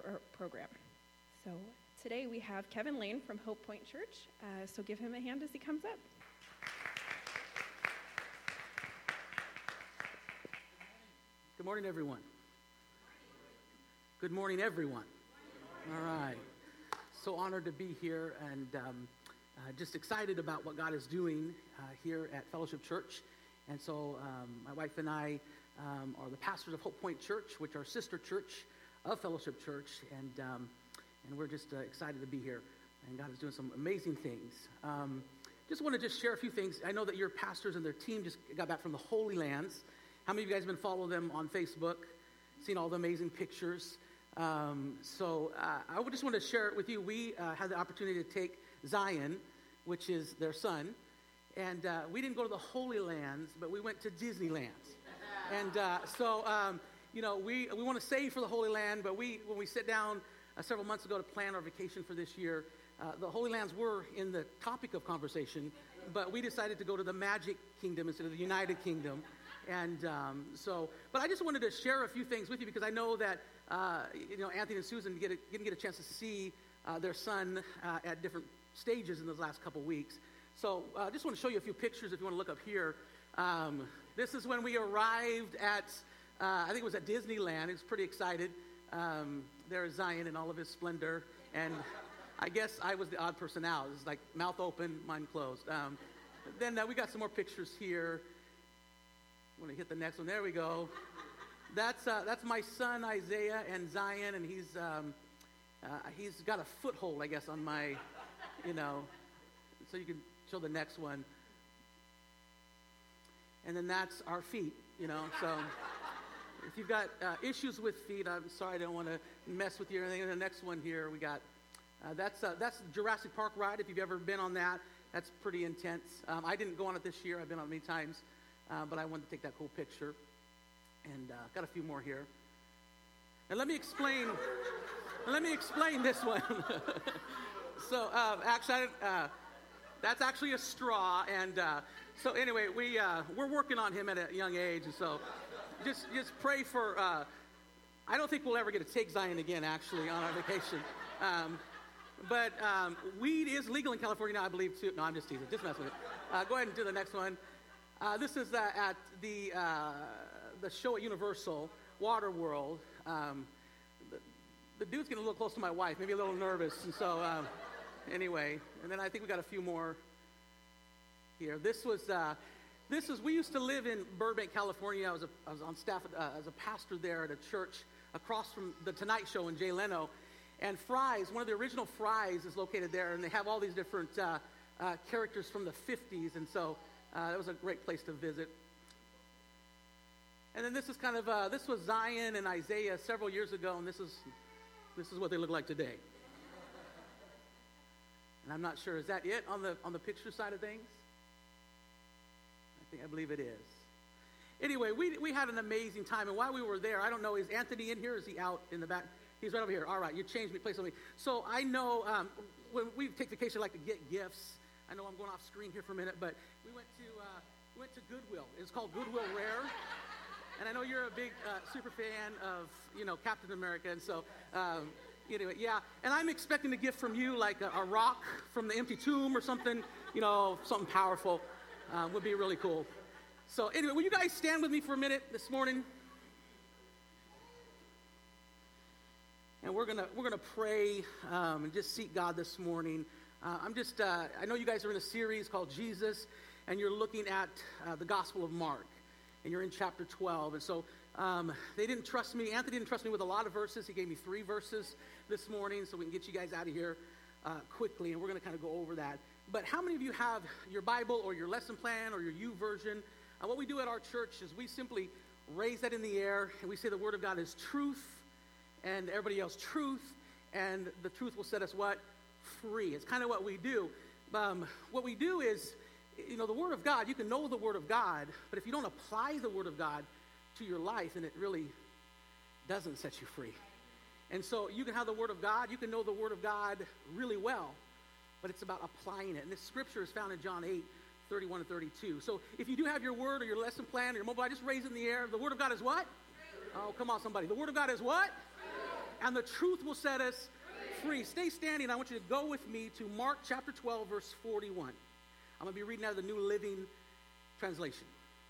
program. So today we have Kevin Lane from Hope Point Church, so give him a hand as he comes up. Good morning, everyone. Good morning, everyone. All right. So honored to be here and just excited about what God is doing here at Fellowship Church. And so my wife and I are the pastors of Hope Point Church, which are sister church of Fellowship Church. And we're just excited to be here. And God is doing some amazing things. Just want to share a few things. I know that your pastors and their team just got back from the Holy Lands. How many of you guys have been following them on Facebook, seen all the amazing pictures? I just want to share it with you. We had the opportunity to take Zion, which is their son, and we didn't go to the Holy Lands, but we went to Disneyland. And we want to save for the Holy Land, but when we sit down several months ago to plan our vacation for this year, the Holy Lands were in the topic of conversation, but we decided to go to the Magic Kingdom instead of the United Kingdom. But I just wanted to share a few things with you because I know that, Anthony and Susan didn't get a chance to see their son at different stages in those last couple weeks. So I just want to show you a few pictures if you want to look up here. This is when we arrived at, I think it was at Disneyland. He was pretty excited. There's Zion in all of his splendor. And I guess I was the odd person out. It was like mouth open, mind closed. Then we got some more pictures here. I'm going to hit the next one. There we go. That's my son Isaiah and Zion, and he's got a foothold, I guess, on my, So you can show the next one. And then that's our feet, So if you've got issues with feet, I'm sorry, I don't want to mess with you or anything. And the next one here, we got that's Jurassic Park ride. If you've ever been on that, that's pretty intense. I didn't go on it this year. I've been on it many times. But I wanted to take that cool picture. And got a few more here. And let me explain this one. So actually, that's actually a straw. And so anyway, we're working on him at a young age. And so just pray for, I don't think we'll ever get to take Zion again, actually, on our vacation. But weed is legal in California now, I believe, too. No, I'm just teasing. Just mess with it. Go ahead and do the next one. This is at the show at Universal, Waterworld. The dude's getting a little close to my wife, maybe a little nervous. And so, anyway, and then I think we got a few more here. We used to live in Burbank, California. I was on staff as a pastor there at a church across from the Tonight Show and Jay Leno. And Fry's, one of the original Fry's is located there, and they have all these different characters from the 50s. And so, that was a great place to visit. And then this is this was Zion and Isaiah several years ago, and this is what they look like today. And I'm not sure, is that it on the picture side of things? I believe it is. Anyway, we had an amazing time, and while we were there, I don't know, is Anthony in here? Is he out in the back? He's right over here. All right, you changed me place on me. So I know when we take vacation, I like to get gifts. I know I'm going off screen here for a minute, but we went to Goodwill. It's called Goodwill Rare, and I know you're a big super fan of Captain America, and so anyway, yeah. And I'm expecting a gift from you, like a rock from the empty tomb or something, something powerful would be really cool. So anyway, will you guys stand with me for a minute this morning? And we're gonna pray and just seek God this morning. I know you guys are in a series called Jesus, and you're looking at the Gospel of Mark, and you're in chapter 12. And so they didn't trust me. Anthony didn't trust me with a lot of verses. He gave me 3 verses this morning so we can get you guys out of here quickly, and we're going to kind of go over that. But how many of you have your Bible or your lesson plan or your YouVersion? What we do at our church is we simply raise that in the air, and we say the Word of God is truth, and everybody else truth, and the truth will set us what? Free. It's kind of what we do. What we do is, the Word of God, you can know the Word of God, but if you don't apply the Word of God to your life, then it really doesn't set you free. And so you can have the Word of God, you can know the Word of God really well, but it's about applying it. And this scripture is found in John 8:31 and 32. So if you do have your Word or your lesson plan or your mobile, just raise it in the air. The Word of God is what? Oh, come on, somebody. The Word of God is what? And the truth will set us free. Stay standing. I want you to go with me to Mark chapter 12, verse 41. I'm going to be reading out of the New Living Translation.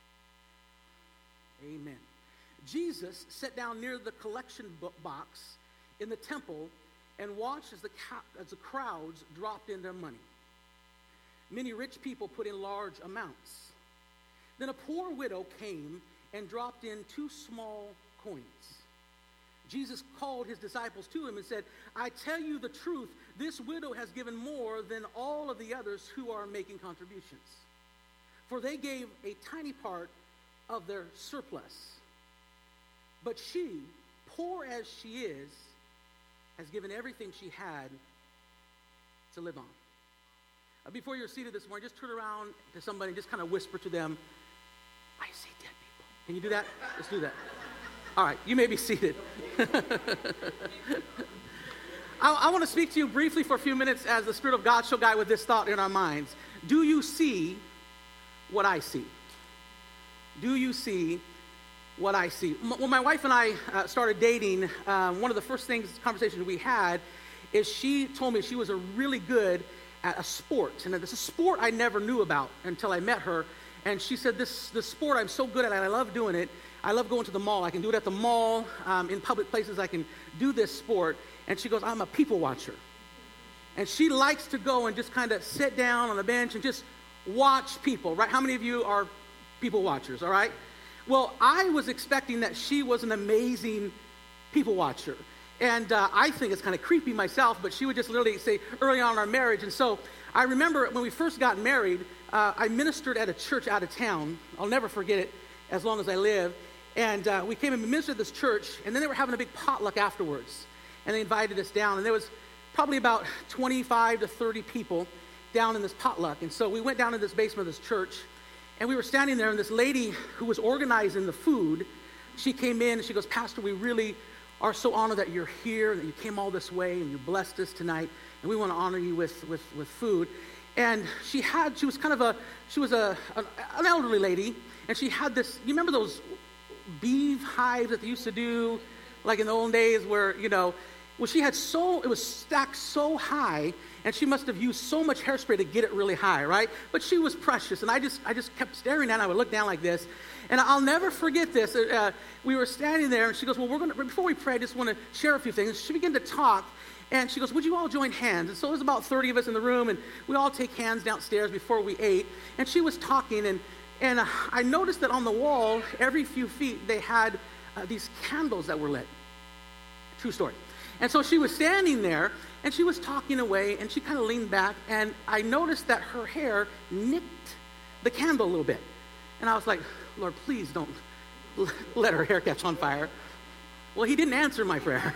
Amen. Jesus sat down near the collection box in the temple and watched as the crowds dropped in their money. Many rich people put in large amounts. Then a poor widow came and dropped in 2 small coins. Jesus called his disciples to him and said, I tell you the truth, this widow has given more than all of the others who are making contributions. For they gave a tiny part of their surplus. But she, poor as she is, has given everything she had to live on. Before you're seated this morning, just turn around to somebody and just kind of whisper to them, I see dead people. Can you do that? Let's do that. All right, you may be seated. I want to speak to you briefly for a few minutes as the Spirit of God shall guide with this thought in our minds. Do you see what I see? Do you see what I see? When my wife and I started dating, one of the first conversations we had is she told me she was really good at a sport. And this is a sport I never knew about until I met her. And she said, this sport I'm so good at, and I love doing it. I love going to the mall. I can do it at the mall, in public places. I can do this sport. And she goes, I'm a people watcher. And she likes to go and just kind of sit down on the bench and just watch people, right? How many of you are people watchers, all right? Well, I was expecting that she was an amazing people watcher. And I think it's kind of creepy myself, but she would just literally say early on in our marriage. And so I remember when we first got married, I ministered at a church out of town. I'll never forget it as long as I live. And we came and ministered at this church, and then they were having a big potluck afterwards. And they invited us down, and there was probably about 25 to 30 people down in this potluck. And so we went down to this basement of this church, and we were standing there, and this lady who was organizing the food, she came in, and she goes, Pastor, we really are so honored that you're here, and that you came all this way, and you blessed us tonight, and we want to honor you with food. And she was an elderly lady, and she had this, you remember those beehive hives that they used to do, like in the old days where, she had it was stacked so high, and she must have used so much hairspray to get it really high, right? But she was precious, and I just kept staring at her. I would look down like this, and I'll never forget this. We were standing there, and she goes, well, before we pray, I just want to share a few things. She began to talk, and she goes, would you all join hands? And so there's about 30 of us in the room, and we all take hands downstairs before we ate, and she was talking, and I noticed that on the wall, every few feet, they had these candles that were lit. True story. And so she was standing there, and she was talking away, and she kind of leaned back, and I noticed that her hair nicked the candle a little bit. And I was like, Lord, please don't let her hair catch on fire. Well, he didn't answer my prayer.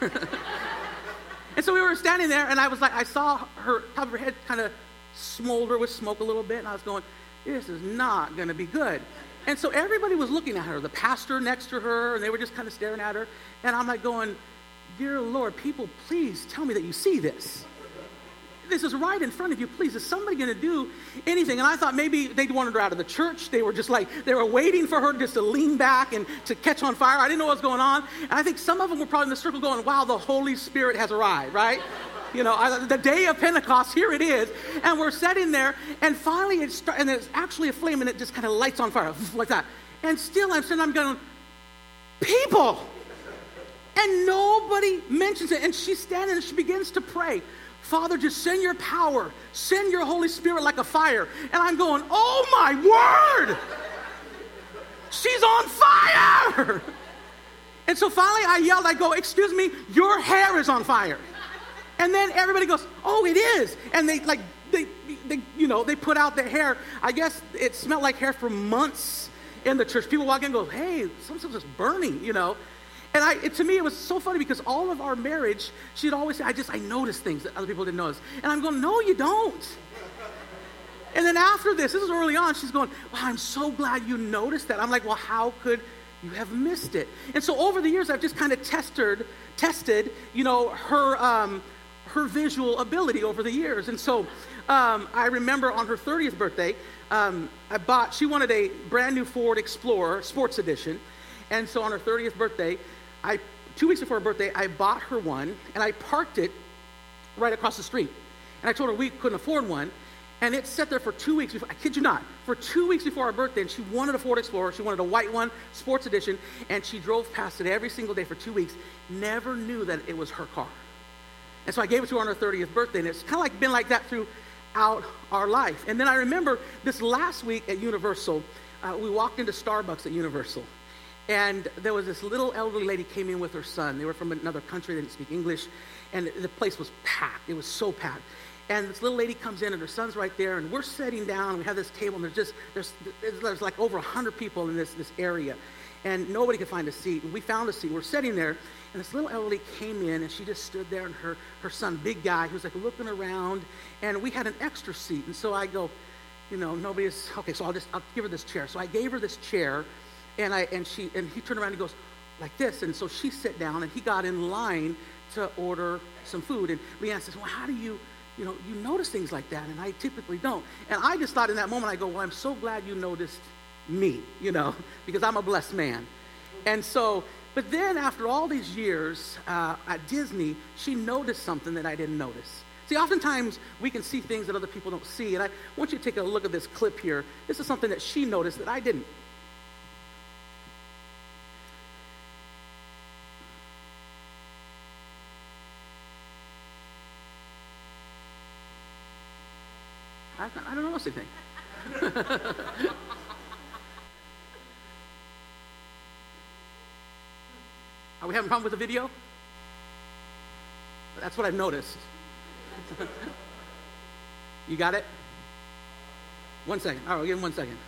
And so we were standing there, and I saw her top of her head kind of smolder with smoke a little bit, and I was going, this is not going to be good. And so everybody was looking at her, the pastor next to her, and they were just kind of staring at her. And I'm like going, dear Lord, people, please tell me that you see this. This is right in front of you. Please, is somebody going to do anything? And I thought maybe they wanted her out of the church. They were just they were waiting for her just to lean back and to catch on fire. I didn't know what was going on. And I think some of them were probably in the circle going, wow, the Holy Spirit has arrived, right? The day of Pentecost, here it is. And we're sitting there, and finally and there's actually a flame, and it just kind of lights on fire, like that. And still I'm going, people! And nobody mentions it. And she's standing and she begins to pray. Father, just send your power. Send your Holy Spirit like a fire. And I'm going, oh my word! She's on fire! And so finally I yelled, I go, excuse me, your hair is on fire. And then everybody goes, oh, it is. And they put out their hair. I guess it smelled like hair for months in the church. People walk in and go, hey, something's just burning, And to me, it was so funny because all of our marriage, she'd always say, I noticed things that other people didn't notice. And I'm going, no, you don't. And then after this is early on, she's going, wow, I'm so glad you noticed that. I'm like, well, how could you have missed it? And so over the years, I've just kind of tested, her visual ability over the years. And so I remember on her 30th birthday, she wanted a brand new Ford Explorer Sports Edition. And so on her 30th birthday, I 2 weeks before her birthday, I bought her one, and I parked it right across the street. And I told her we couldn't afford one, and it sat there for 2 weeks before, I kid you not, for 2 weeks before our birthday, and she wanted a Ford Explorer. She wanted a white one, sports edition, and she drove past it every single day for 2 weeks, never knew that it was her car. And so I gave it to her on her 30th birthday, and it's kind of like been like that throughout our life. And then I remember this last week at Universal, we walked into Starbucks at Universal, and there was this little elderly lady came in with her son. They were from another country, they didn't speak English, and the place was packed. It was so packed. And this little lady comes in, and her son's right there, and we're sitting down, and we have this table, and there's like over 100 people in this area, and nobody could find a seat. And we found a seat. We're sitting there, and this little elderly came in, and she just stood there, and her son, big guy, he was like looking around, and we had an extra seat. And so I go, okay, so I'll give her this chair. So I gave her this chair, and he turned around and goes like this, and so she sat down, and he got in line to order some food. And Leanne says, well, how do you notice things like that, and I typically don't. And I just thought in that moment, I go, well, I'm so glad you noticed me, because I'm a blessed man. And so, but then after all these years at Disney, she noticed something that I didn't notice. See, oftentimes we can see things that other people don't see, and I want you to take a look at this clip here. This is something that she noticed that I didn't. I don't notice anything. Are we having a problem with the video? That's what I've noticed. You got it? 1 second. All right, give him 1 second.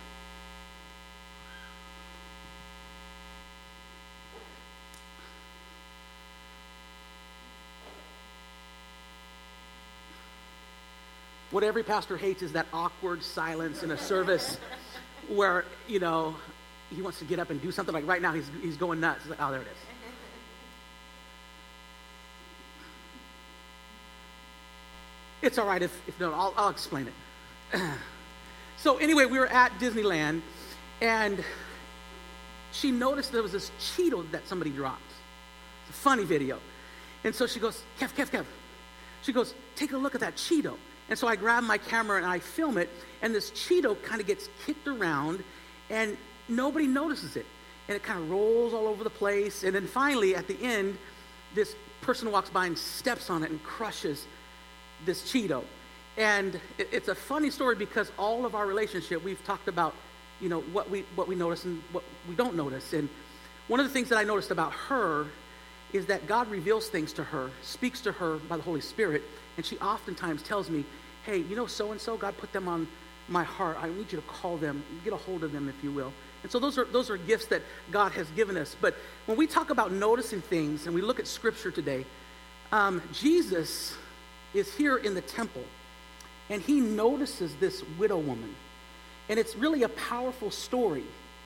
What every pastor hates is that awkward silence in a service where, he wants to get up and do something. Like right now, he's going nuts. He's like, oh, there it is. It's all right if no, I'll explain it. So anyway, we were at Disneyland, and she noticed there was this Cheeto that somebody dropped. It's a funny video. And so she goes, Kev. She goes, take a look at that Cheeto. And so I grab my camera and I film it, and this Cheeto kind of gets kicked around, and nobody notices it. And it kind of rolls all over the place. And then finally, at the end, this person walks by and steps on it and crushes this Cheeto. And it's a funny story because all of our relationship, we've talked about, what we notice and what we don't notice. And one of the things that I noticed about her is that God reveals things to her, speaks to her by the Holy Spirit, and she oftentimes tells me, hey, so-and-so, God put them on my heart. I need you to call them, get a hold of them, if you will. And so those are gifts that God has given us. But when we talk about noticing things, and we look at Scripture today, Jesus is here in the temple, and he notices this widow woman. And it's really a powerful story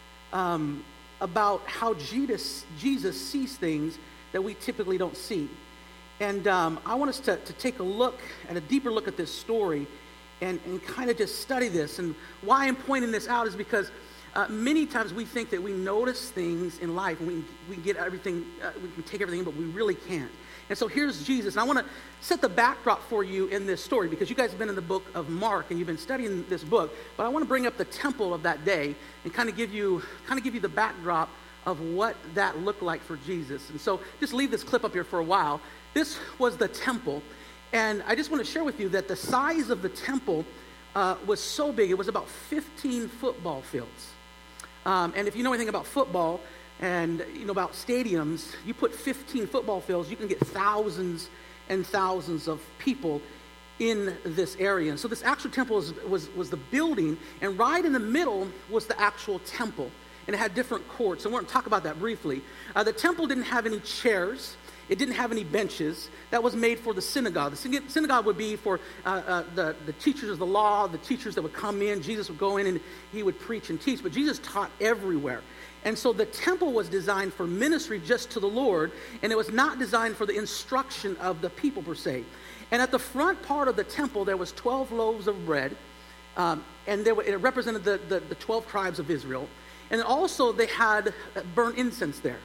about how Jesus sees things that we typically don't see. And I want us to take a deeper look at this story and kind of just study this. And why I'm pointing this out is because many times we think that we notice things in life and we get everything, we can take everything, but we really can't. And so here's Jesus. And I want to set the backdrop for you in this story because you guys have been in the book of Mark and you've been studying this book. But I want to bring up the temple of that day and kind of give you the backdrop of what that looked like for Jesus. And so just leave this clip up here for a while. This was the temple, and I just want to share with you that the size of the temple was so big. It was about 15 football fields. And if you know anything about football and about stadiums, you put 15 football fields, you can get thousands and thousands of people in this area. And so this actual temple was the building, and right in the middle was the actual temple. And it had different courts, and we're going to talk about that briefly. The temple didn't have any chairs. It didn't have any benches. That was made for the synagogue. The synagogue would be for the teachers of the law, the teachers that would come in. Jesus would go in and he would preach and teach. But Jesus taught everywhere. And so the temple was designed for ministry just to the Lord, and it was not designed for the instruction of the people per se. And at the front part of the temple, there was 12 loaves of bread, and it represented the 12 tribes of Israel. And also they had burnt incense there.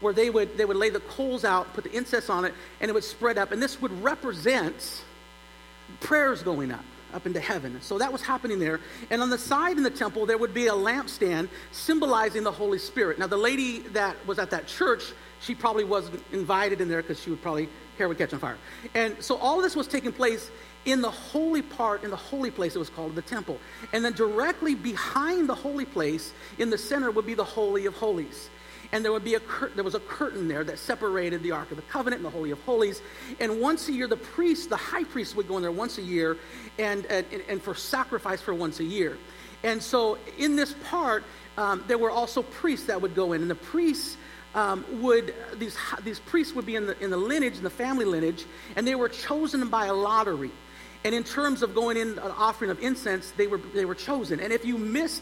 where they would lay the coals out, put the incense on it, and it would spread up. And this would represent prayers going up into heaven. So that was happening there. And on the side in the temple, there would be a lampstand symbolizing the Holy Spirit. Now, the lady that was at that church, she probably wasn't invited in there because she would probably, hair would catch on fire. And so all of this was taking place in the holy part, in the holy place, it was called the temple. And then directly behind the holy place, in the center, would be the Holy of Holies. And there would be there was a curtain there that separated the Ark of the Covenant and the Holy of Holies. And once a year, the high priest would go in there once a year and for sacrifice for once a year. And so in this part, there were also priests that would go in. And the priests these priests would be in the lineage, in the family lineage, and they were chosen by a lottery. And in terms of going in an offering of incense, they were chosen. And if you missed,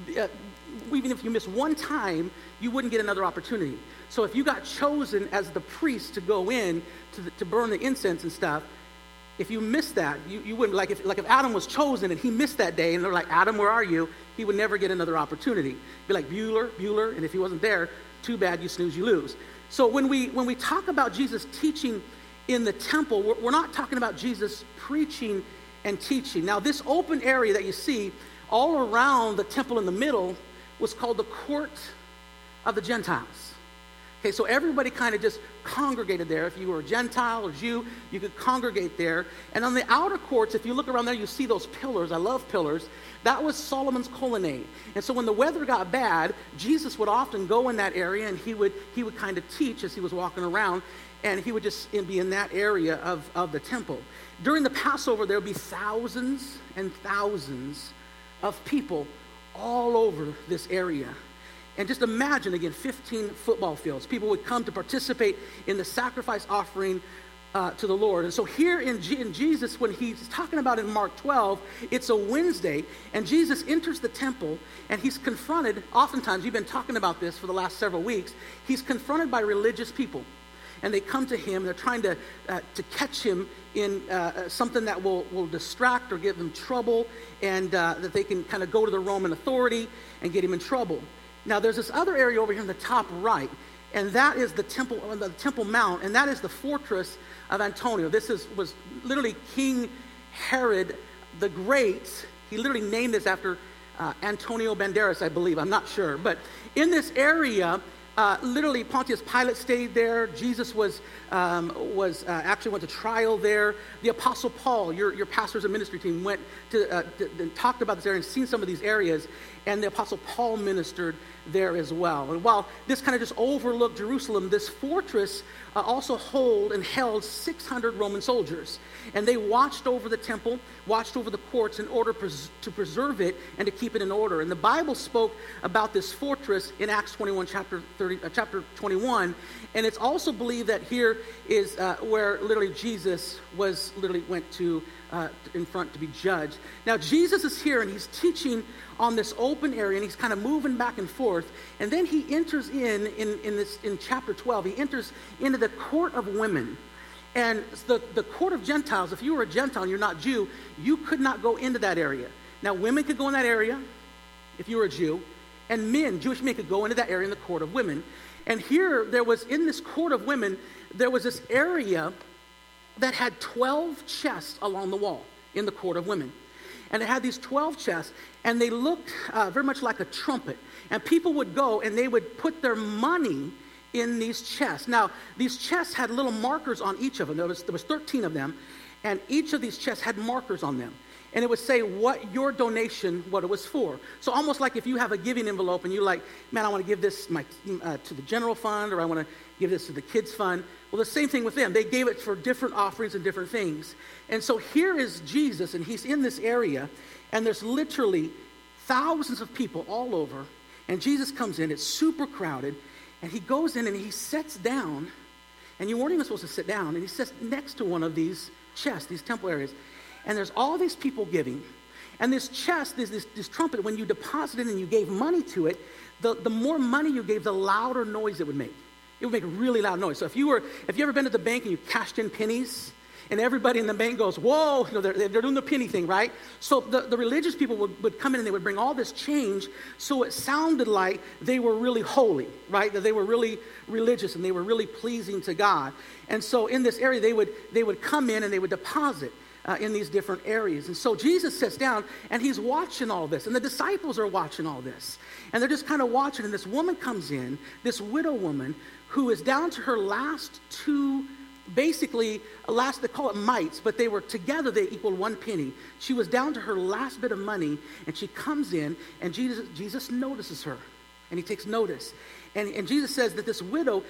even if you missed one time, you wouldn't get another opportunity. So if you got chosen as the priest to go in to burn the incense and stuff, if you missed that, you wouldn't, like if Adam was chosen and he missed that day, and they're like, Adam, where are you? He would never get another opportunity. Be like, Bueller, and if he wasn't there, too bad, you snooze, you lose. So when we talk about Jesus teaching in the temple, we're not talking about Jesus preaching and teaching. Now, this open area that you see all around the temple in the middle was called the court of the Gentiles. Okay, so everybody kind of just congregated there. If you were a Gentile or Jew, you could congregate there. And on the outer courts, if you look around there, you see those pillars. I love pillars. That was Solomon's colonnade. And so when the weather got bad, Jesus would often go in that area, and he would kind of teach as he was walking around, and he would just be in that area of the temple. During the Passover, there would be thousands and thousands of people all over this area. And just imagine, again, 15 football fields. People would come to participate in the sacrifice offering to the Lord. And so here in Jesus, when he's talking about in Mark 12, it's a Wednesday, and Jesus enters the temple, and he's confronted, oftentimes, we've been talking about this for the last several weeks, he's confronted by religious people. And they come to him, they're trying to catch him in something that will distract or give them trouble, and that they can kind of go to the Roman authority and get him in trouble. Now, there's this other area over here in the top right, and that is the Temple Mount, and that is the fortress of Antonia. This was literally King Herod the Great. He literally named this after Antonio Banderas, I believe. I'm not sure. But in this area, literally Pontius Pilate stayed there. Jesus was actually went to trial there. The Apostle Paul, your pastors and ministry team, went to talked about this area and seen some of these areas, and the Apostle Paul ministered there as well. And while this kind of just overlooked Jerusalem, this fortress also held 600 Roman soldiers. And they watched over the temple, watched over the courts in order to preserve it and to keep it in order. And the Bible spoke about this fortress in Acts 21, chapter 21. And it's also believed that here is where literally Jesus went to in front to be judged. Now, Jesus is here, and he's teaching on this open area, and he's kind of moving back and forth. And then he enters in chapter 12, he enters into the court of women. And the court of Gentiles, if you were a Gentile and you're not Jew, you could not go into that area. Now, women could go in that area if you were a Jew, and Jewish men could go into that area in the court of women. And here, in this court of women, there was this area that had 12 chests along the wall in the court of women. And it had these 12 chests, and they looked very much like a trumpet. And people would go, and they would put their money in these chests. Now, these chests had little markers on each of them. There was 13 of them, and each of these chests had markers on them. And it would say what your donation, what it was for. So almost like if you have a giving envelope, and you're like, man, I want to give this to the general fund, or I want to give this to the kids fund. Well, the same thing with them. They gave it for different offerings and different things. And so here is Jesus, and he's in this area, and there's literally thousands of people all over. And Jesus comes in. It's super crowded. And he goes in, and he sits down. And you weren't even supposed to sit down. And he sits next to one of these chests, these temple areas. And there's all these people giving. And this chest, this trumpet, when you deposited and you gave money to it, the more money you gave, the louder noise it would make. It would make a really loud noise. So if you ever been to the bank and you cashed in pennies, and everybody in the bank goes, whoa, they're doing the penny thing, right? So the religious people would come in and they would bring all this change, so it sounded like they were really holy, right? That they were really religious and they were really pleasing to God. And so in this area, they would come in and they would deposit in these different areas. And so Jesus sits down and he's watching all this, and the disciples are watching all this. And they're just kind of watching, and this woman comes in, this widow woman, who is down to her last two, basically, they call it mites, but they were together, they equaled 1 penny. She was down to her last bit of money, and she comes in, and Jesus notices her, and he takes notice. And Jesus says that this widow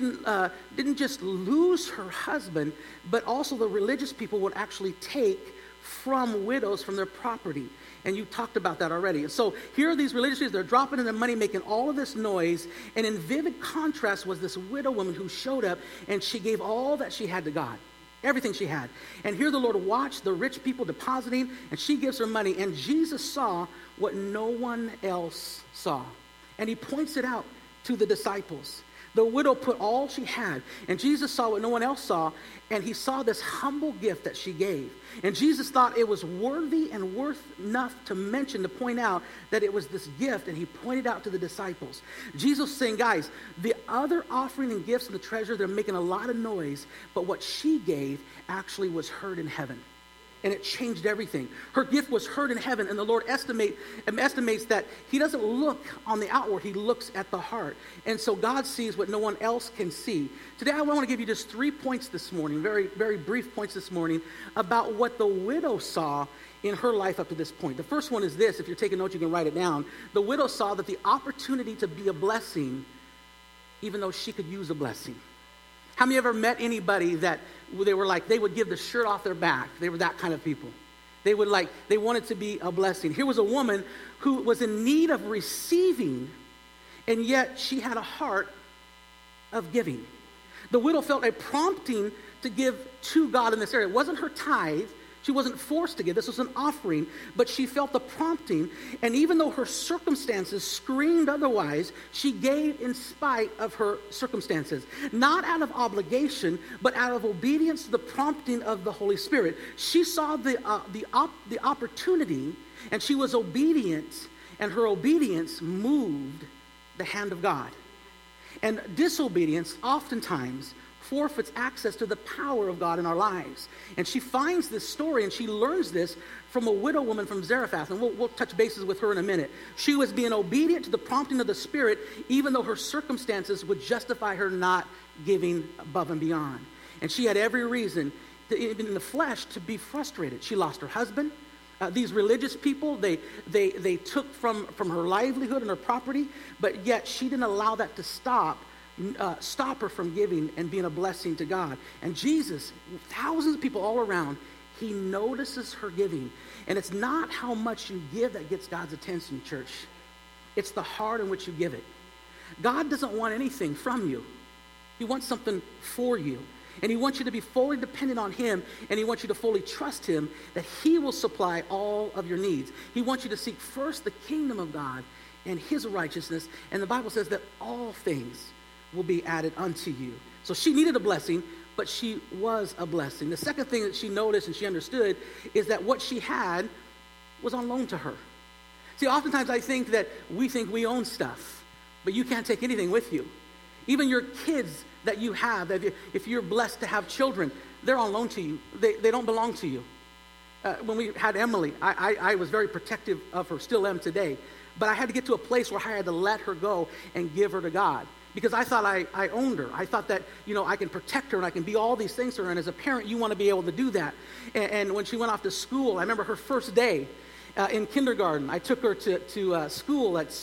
didn't just lose her husband, but also the religious people would actually take from widows from their property. And you talked about that already. And so here are these religious people, they're dropping in their money, making all of this noise. And in vivid contrast was this widow woman who showed up, and she gave all that she had to God. Everything she had. And here the Lord watched the rich people depositing, and she gives her money. And Jesus saw what no one else saw. And he points it out to the disciples. The widow put all she had, and Jesus saw what no one else saw, and he saw this humble gift that she gave. And Jesus thought it was worthy and worth enough to mention, to point out that it was this gift, and he pointed out to the disciples. Jesus was saying, guys, the other offering and gifts and the treasure, they're making a lot of noise, but what she gave actually was heard in heaven. And it changed everything. Her gift was heard in heaven, and the Lord estimates that he doesn't look on the outward, he looks at the heart. And so God sees what no one else can see. Today I want to give you just 3 points this morning, very, very brief points this morning, about what the widow saw in her life up to this point. The first one is this. If you're taking notes, you can write it down. The widow saw that the opportunity to be a blessing, even though she could use a blessing. How many ever met anybody that they would give the shirt off their back? They were that kind of people. They wanted to be a blessing. Here was a woman who was in need of receiving, and yet she had a heart of giving. The widow felt a prompting to give to God in this area. It wasn't her tithe. She wasn't forced to give. This was an offering, but she felt the prompting, and even though her circumstances screamed otherwise, she gave in spite of her circumstances. Not out of obligation, but out of obedience to the prompting of the Holy Spirit. She saw the opportunity, and she was obedient, and her obedience moved the hand of God. And disobedience oftentimes forfeits access to the power of God in our lives. And she finds this story, and she learns this from a widow woman from Zarephath, and we'll touch bases with her in a minute. She was being obedient to the prompting of the Spirit, even though her circumstances would justify her not giving above and beyond. And she had every reason, even in the flesh, to be frustrated. She lost her husband. These religious people, they took from her livelihood and her property, but yet she didn't allow that to stop her from giving and being a blessing to God. And Jesus, thousands of people all around, he notices her giving. And it's not how much you give that gets God's attention, church. It's the heart in which you give it. God doesn't want anything from you. He wants something for you. And he wants you to be fully dependent on him, and he wants you to fully trust him that he will supply all of your needs. He wants you to seek first the kingdom of God and his righteousness. And the Bible says that all things will be added unto you. So she needed a blessing, but she was a blessing. The second thing that she noticed and she understood is that what she had was on loan to her. See, oftentimes I think that we think we own stuff, but you can't take anything with you. Even your kids that you have, if you're blessed to have children, they're on loan to you. They don't belong to you. When we had Emily, I was very protective of her, still am today, but I had to get to a place where I had to let her go and give her to God. Because I thought I owned her. I thought that, I can protect her and I can be all these things to her. And as a parent, you want to be able to do that. And when she went off to school, I remember her first day in kindergarten. I took her to school at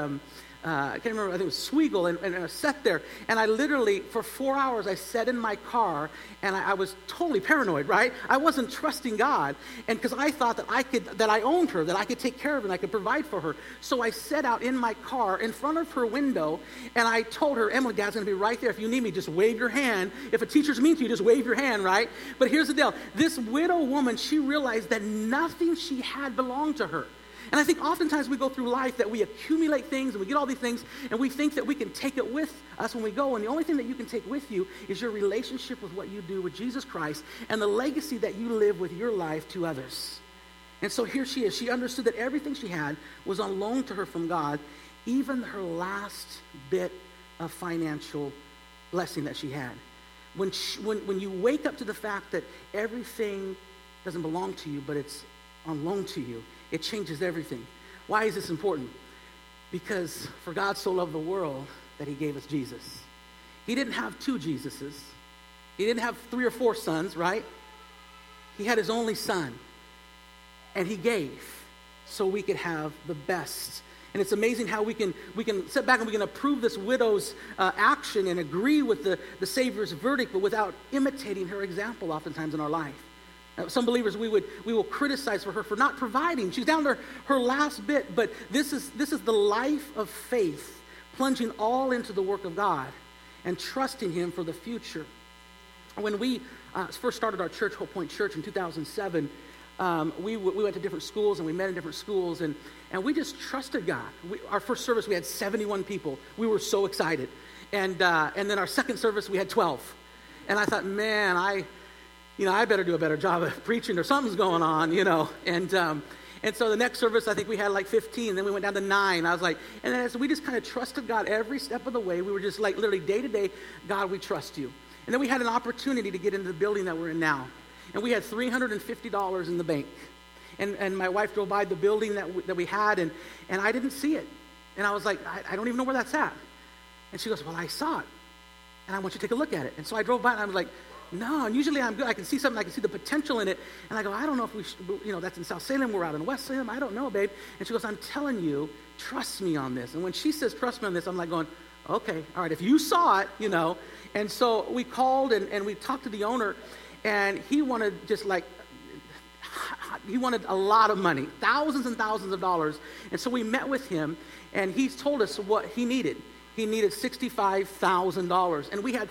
I can't remember, I think it was Sweigel, and I sat there, and I literally, for 4 hours, I sat in my car, and I was totally paranoid, right? I wasn't trusting God, and because I thought that I owned her, that I could take care of her, and I could provide for her. So I sat out in my car in front of her window, and I told her, Emily, Dad's going to be right there. If you need me, just wave your hand. If a teacher's mean to you, just wave your hand, right? But here's the deal. This widow woman, she realized that nothing she had belonged to her. And I think oftentimes we go through life that we accumulate things and we get all these things and we think that we can take it with us when we go. And the only thing that you can take with you is your relationship with what you do with Jesus Christ and the legacy that you live with your life to others. And so here she is. She understood that everything she had was on loan to her from God, even her last bit of financial blessing that she had. When you wake up to the fact that everything doesn't belong to you, but it's on loan to you, it changes everything. Why is this important? Because for God so loved the world that he gave us Jesus. He didn't have two Jesuses. He didn't have 3 or 4 sons, right? He had his only son. And he gave so we could have the best. And it's amazing how we can sit back and we can approve this widow's action and agree with the Savior's verdict, but without imitating her example oftentimes in our life. Some believers we will criticize her for not providing. She's down to her last bit, but this is the life of faith, plunging all into the work of God and trusting him for the future. When we first started our church, Hope Point Church, in 2007, we went to different schools and we met in different schools and we just trusted God. Our first service, we had 71 people. We were so excited. And then our second service, we had 12. And I thought, man, I better do a better job of preaching or something's going on, And so the next service, I think we had like 15. Then we went down to 9. I was like, and then as we just kind of trusted God every step of the way. We were just like literally day to day, God, we trust you. And then we had an opportunity to get into the building that we're in now. And we had $350 in the bank. And my wife drove by the building that we had, and I didn't see it. And I was like, I don't even know where that's at. And she goes, well, I saw it. And I want you to take a look at it. And so I drove by, and I was like, no, and usually I'm good. I can see something. I can see the potential in it. And I go, I don't know if we should, that's in South Salem. We're out in West Salem. I don't know, babe. And she goes, I'm telling you, trust me on this. And when she says trust me on this, I'm like going, okay, all right, if you saw it, And so we called and we talked to the owner, and he wanted he wanted a lot of money, thousands and thousands of dollars. And so we met with him, and he told us what he needed. He needed $65,000, and we had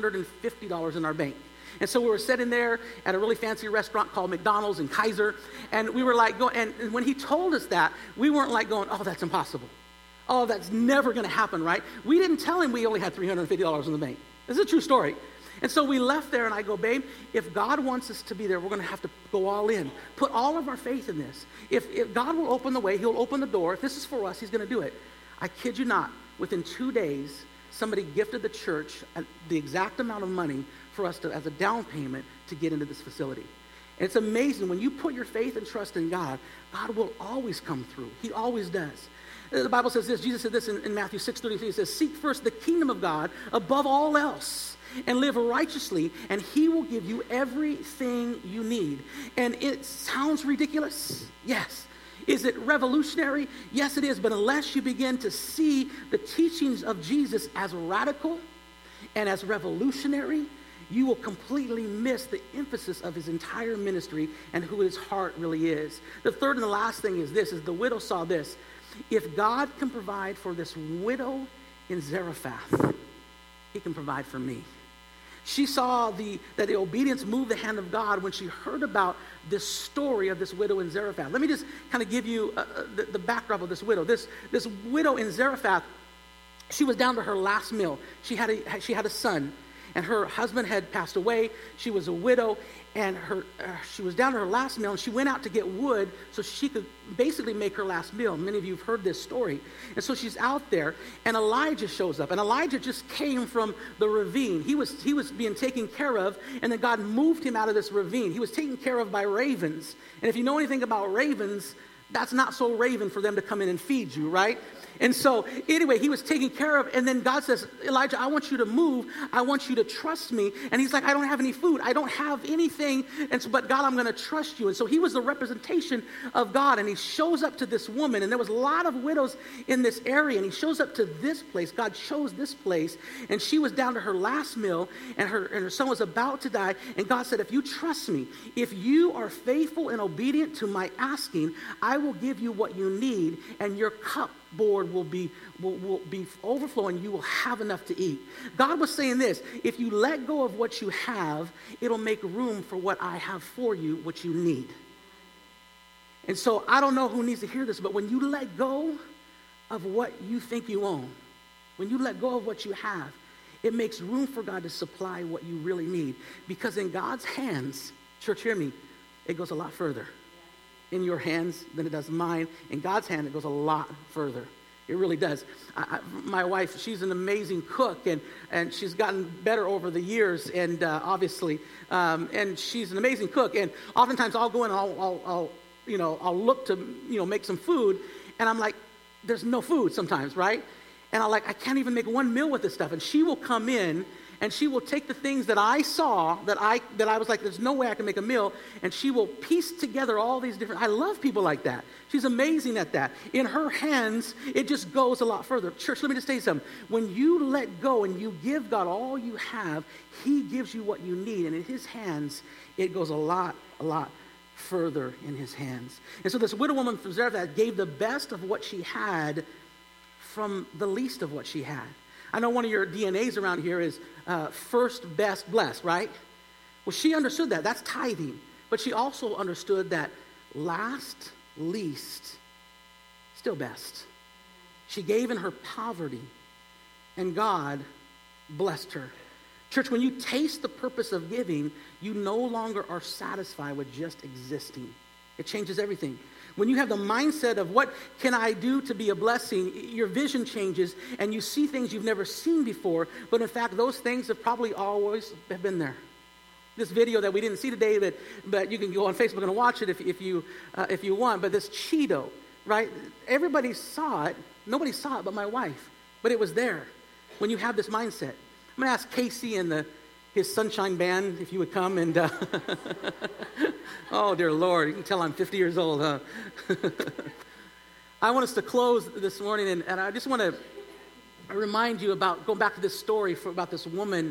$350 in our bank. And so we were sitting there at a really fancy restaurant called McDonald's in Kaiser, and we were like, and when he told us that, we weren't like going, oh, that's impossible. Oh, that's never going to happen, right? We didn't tell him we only had $350 in the bank. This is a true story. And so we left there, and I go, babe, if God wants us to be there, we're going to have to go all in. Put all of our faith in this. If God will open the way, he'll open the door. If this is for us, he's going to do it. I kid you not. Within 2 days, somebody gifted the church the exact amount of money for us to, as a down payment, to get into this facility. And it's amazing. When you put your faith and trust in God, God will always come through. He always does. The Bible says this. Jesus said this in Matthew 6:33. He says, seek first the kingdom of God above all else, and live righteously, and he will give you everything you need. And it sounds ridiculous. Yes. Is it revolutionary? Yes, it is. But unless you begin to see the teachings of Jesus as radical and as revolutionary, you will completely miss the emphasis of his entire ministry and who his heart really is. The third and the last thing is this, is the widow saw this. If God can provide for this widow in Zarephath, he can provide for me. She saw that the obedience moved the hand of God when she heard about this story of this widow in Zarephath. Let me just kind of give you the backdrop of this widow. This widow in Zarephath, she was down to her last meal. She had a son, and her husband had passed away. She was a widow, and she was down to her last meal, and she went out to get wood so she could basically make her last meal. Many of you have heard this story. And so she's out there, and Elijah shows up. And Elijah just came from the ravine. He was being taken care of, and then God moved him out of this ravine. He was taken care of by ravens. And if you know anything about ravens, that's not so raven for them to come in and feed you, right? And so, anyway, he was taken care of, and then God says, Elijah, I want you to move. I want you to trust me. And he's like, I don't have any food. I don't have anything, but God, I'm going to trust you. And so he was the representation of God, and he shows up to this woman, and there was a lot of widows in this area, and he shows up to this place. God chose this place, and she was down to her last meal, and her son was about to die, and God said, if you trust me, if you are faithful and obedient to my asking, I will give you what you need, and your cupboard will be overflowing. You will have enough to eat. God was saying this, if you let go of what you have, it'll make room for what I have for you, what you need. And so I don't know who needs to hear this, but when you let go of what you think you own, when you let go of what you have, it makes room for God to supply what you really need. Because in God's hands, church, hear me, it goes a lot further. In your hands than it does mine. In God's hand, it goes a lot further. It really does. My wife, she's an amazing cook, and she's gotten better over the years, and obviously, and she's an amazing cook. And oftentimes, I'll go in and I'll look to make some food, and I'm like, there's no food sometimes, right? And I can't even make one meal with this stuff. And she will come in, and she will take the things that I saw that I was like, there's no way I can make a meal, and she will piece together all these different. I love people like that. She's amazing at that. In her hands, it just goes a lot further. Church, let me just tell you something. When you let go and you give God all you have, He gives you what you need, and in His hands, it goes a lot further in His hands. And so this widow woman from Zarephath gave the best of what she had from the least of what she had. I know one of your DNAs around here is first, best, blessed, right? Well, she understood that. That's tithing. But she also understood that last, least, still best. She gave in her poverty, and God blessed her. Church, when you taste the purpose of giving, you no longer are satisfied with just existing. It changes everything. When you have the mindset of what can I do to be a blessing, your vision changes and you see things you've never seen before, but in fact, those things have probably always have been there. This video that we didn't see today, but you can go on Facebook and watch it if you want, but this Cheeto, right? Everybody saw it. Nobody saw it but my wife, but it was there when you have this mindset. I'm going to ask Casey and his Sunshine Band if you would come and... Oh, dear Lord, you can tell I'm 50 years old, huh? I want us to close this morning, and I just want to remind you about going back to this story about this woman,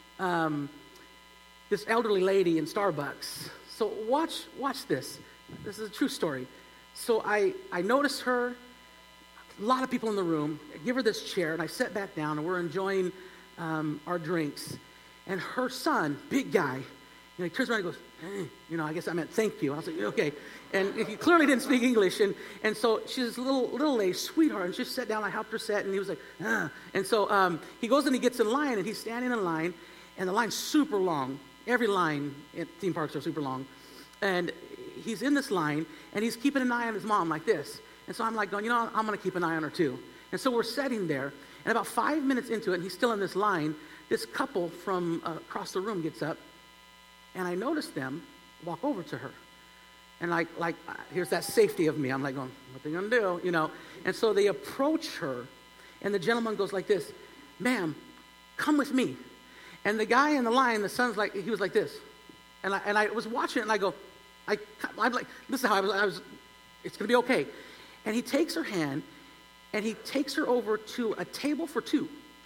this elderly lady in Starbucks. So watch this. This is a true story. So I noticed her, a lot of people in the room. I give her this chair, and I sat back down, and we're enjoying our drinks. And her son, big guy, he turns around and goes, hey, I guess I meant thank you. I was like, okay. And he clearly didn't speak English. And so she's this little lady, sweetheart, and she sat down. I helped her sit, and he was like, ah. And so he goes and he gets in line, and he's standing in line, and the line's super long. Every line at theme parks are super long. And he's in this line, and he's keeping an eye on his mom like this. And so I'm like going, I'm going to keep an eye on her too. And so we're sitting there, and about 5 minutes into it, and he's still in this line, this couple from across the room gets up, and I noticed them walk over to her. And like here's that safety of me. I'm like going, what are they going to do? And so they approach her, and the gentleman goes like this, ma'am, come with me. And the guy in the line, the son's like, he was like this. And I was watching it, and I go, I'm like, this is how I was, it's going to be okay. And he takes her hand, and he takes her over to a table for two.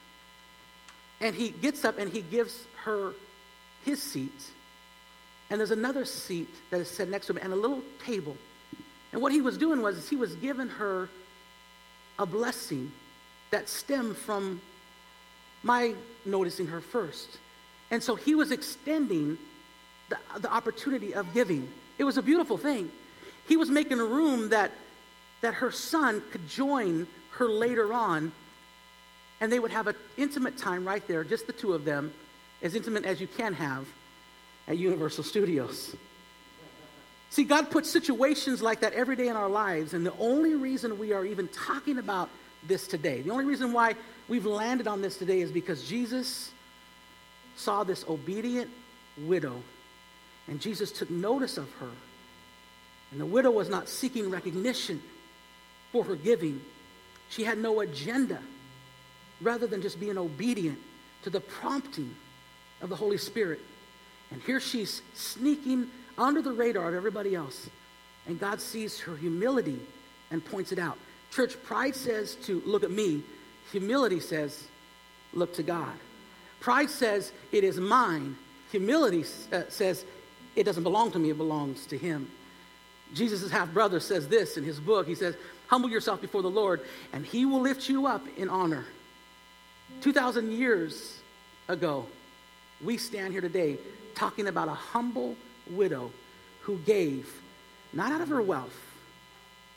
And he gets up, and he gives her his seat. And there's another seat that is set next to him, and a little table. And what he was doing was he was giving her a blessing that stemmed from my noticing her first. And so he was extending the opportunity of giving. It was a beautiful thing. He was making a room that her son could join her later on, and they would have an intimate time right there, just the two of them, as intimate as you can have at Universal Studios. See, God puts situations like that every day in our lives, and the only reason we are even talking about this today, the only reason why we've landed on this today is because Jesus saw this obedient widow, and Jesus took notice of her. And the widow was not seeking recognition for her giving. She had no agenda, rather than just being obedient to the prompting of the Holy Spirit. And here she's sneaking under the radar of everybody else. And God sees her humility and points it out. Church, pride says to look at me. Humility says, look to God. Pride says, it is mine. Humility says, it doesn't belong to me, it belongs to Him. Jesus' half-brother says this in his book. He says, humble yourself before the Lord, and He will lift you up in honor. 2,000 years ago, we stand here today talking about a humble widow who gave, not out of her wealth,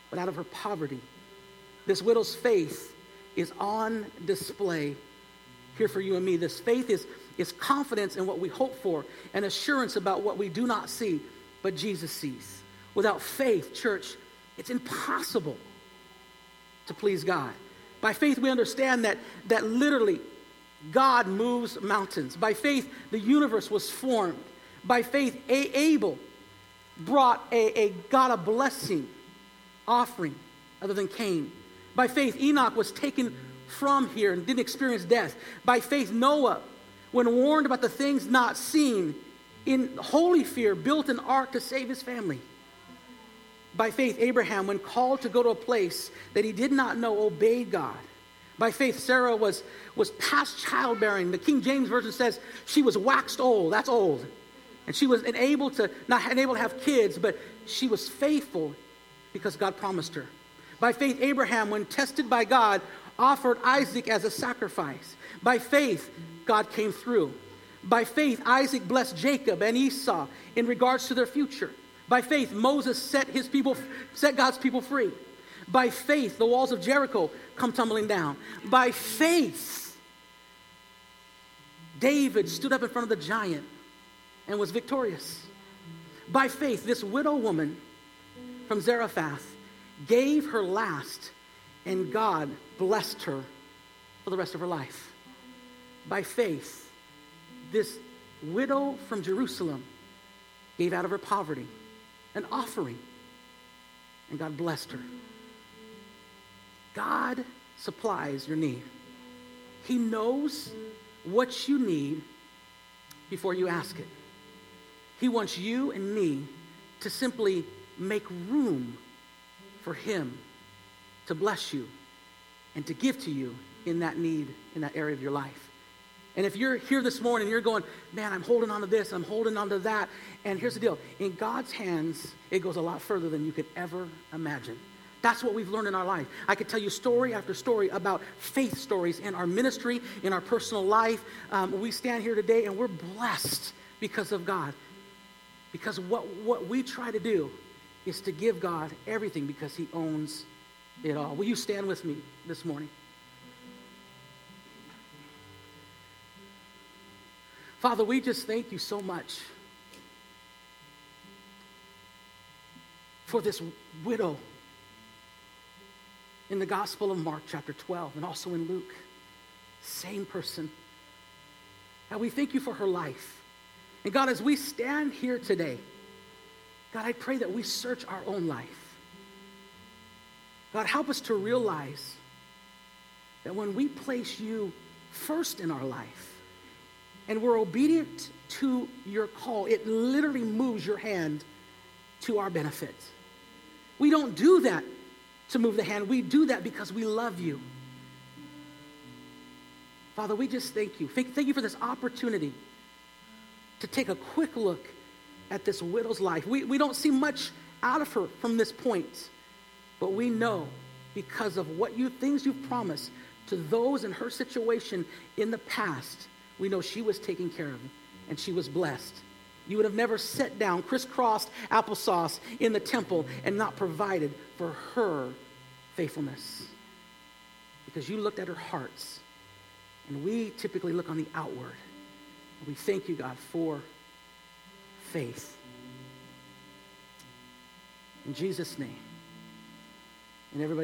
but out of her poverty. This widow's faith is on display here for you and me. This faith is confidence in what we hope for and assurance about what we do not see, but Jesus sees. Without faith, church, it's impossible to please God. By faith, we understand that literally God moves mountains. By faith, the universe was formed. By faith, Abel brought God a blessing offering other than Cain. By faith, Enoch was taken from here and didn't experience death. By faith, Noah, when warned about the things not seen, in holy fear, built an ark to save his family. By faith, Abraham, when called to go to a place that he did not know, obeyed God. By faith, Sarah was past childbearing. The King James Version says she was waxed old. That's old. And she was not unable to have kids, but she was faithful because God promised her. By faith, Abraham, when tested by God, offered Isaac as a sacrifice. By faith, God came through. By faith, Isaac blessed Jacob and Esau in regards to their future. By faith, Moses set God's people free. By faith, the walls of Jericho come tumbling down. By faith, David stood up in front of the giant and was victorious. By faith, this widow woman from Zarephath gave her last, and God blessed her for the rest of her life. By faith, this widow from Jerusalem gave out of her poverty an offering, and God blessed her. God supplies your need. He knows what you need before you ask it. He wants you and me to simply make room for him to bless you and to give to you in that need, in that area of your life. And if you're here this morning, you're going, man, I'm holding on to this, I'm holding on to that. And here's the deal. In God's hands, it goes a lot further than you could ever imagine. That's what we've learned in our life. I could tell you story after story about faith stories in our ministry, in our personal life. We stand here today and we're blessed because of God. Because what we try to do is to give God everything because he owns it all. Will you stand with me this morning? Father, we just thank you so much for this widow in the Gospel of Mark chapter 12 and also in Luke. Same person. God, we thank you for her life. And God, as we stand here today, God, I pray that we search our own life. God, help us to realize that when we place you first in our life and we're obedient to your call, it literally moves your hand to our benefit. We don't do that to move the hand. We do that because we love you. Father, we just thank you. Thank you for this opportunity to take a quick look at this widow's life. We don't see much out of her from this point, but we know because of things you've promised to those in her situation in the past, we know she was taken care of and she was blessed. You would have never sat down, crisscrossed applesauce in the temple and not provided for her faithfulness. Because you looked at her hearts, and we typically look on the outward. And we thank you, God, for faith. In Jesus' name. And everybody